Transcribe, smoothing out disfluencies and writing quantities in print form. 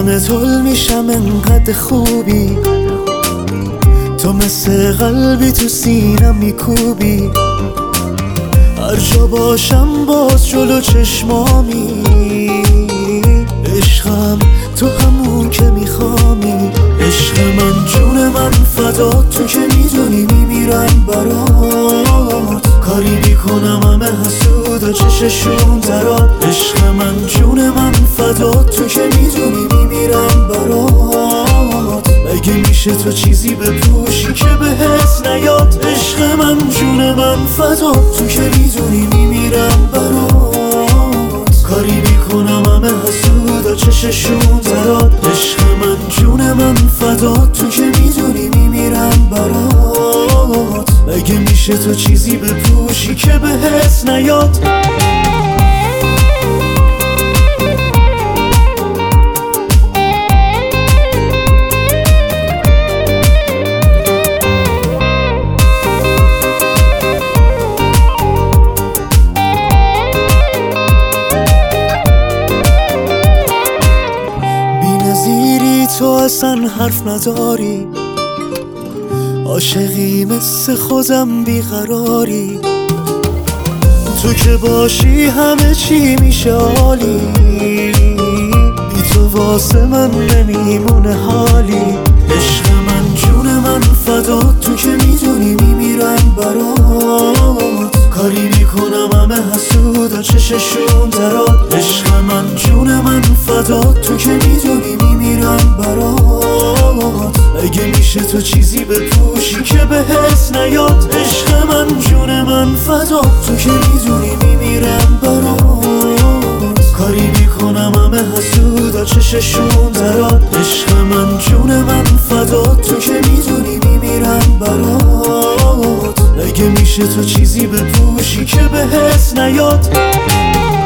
طول میشم انقدر خوبی، تو مثل قلبی تو سینم میکوبی، هر جا باشم باز جلو چشمامی. عشقم تو همون که میخوامی، عشق من جون من فدا، تو که میدونی میمیرم برات. کاری میکنم همه حسودا چششون درات. عشق من جون من فدا، تو که میدونی میمیرم برات. مگه میشه تو چیزی بپوشی که بهت نیاد؟ عشق من جون من فدا، تو که میدونی میمیرم برات. کاری میکنم همه حسودا چششون درات. عشق من جون من فدا، تو که میدونی میمیرم برات. مگه میشه تو چیزی بپوشی که بهت نیاد؟ تو اصلا حرف نداری، عاشقی مثل خودم بیقراری. تو که باشی همه چی میشه عالی، بی تو واسه من نمیمونه حالی. عشق من جون من فدا، تو که میدونی میمیرم برات. کاری میکنم همه حسودا چششون درات. عشق من جون من فدا، تو که میدونی میمیرم برات. مگه میشه تو چیزی بپوشی که بهت نیاد؟ عشق من جون من فدا، تو که میدونی میمیرم برات. کاری میکنم همه حسودا چششون درات. عشق من جون من فدا، تو که میدونی میمیرم برات. مگه میشه تو چیزی بپوشی که بهت نیاد؟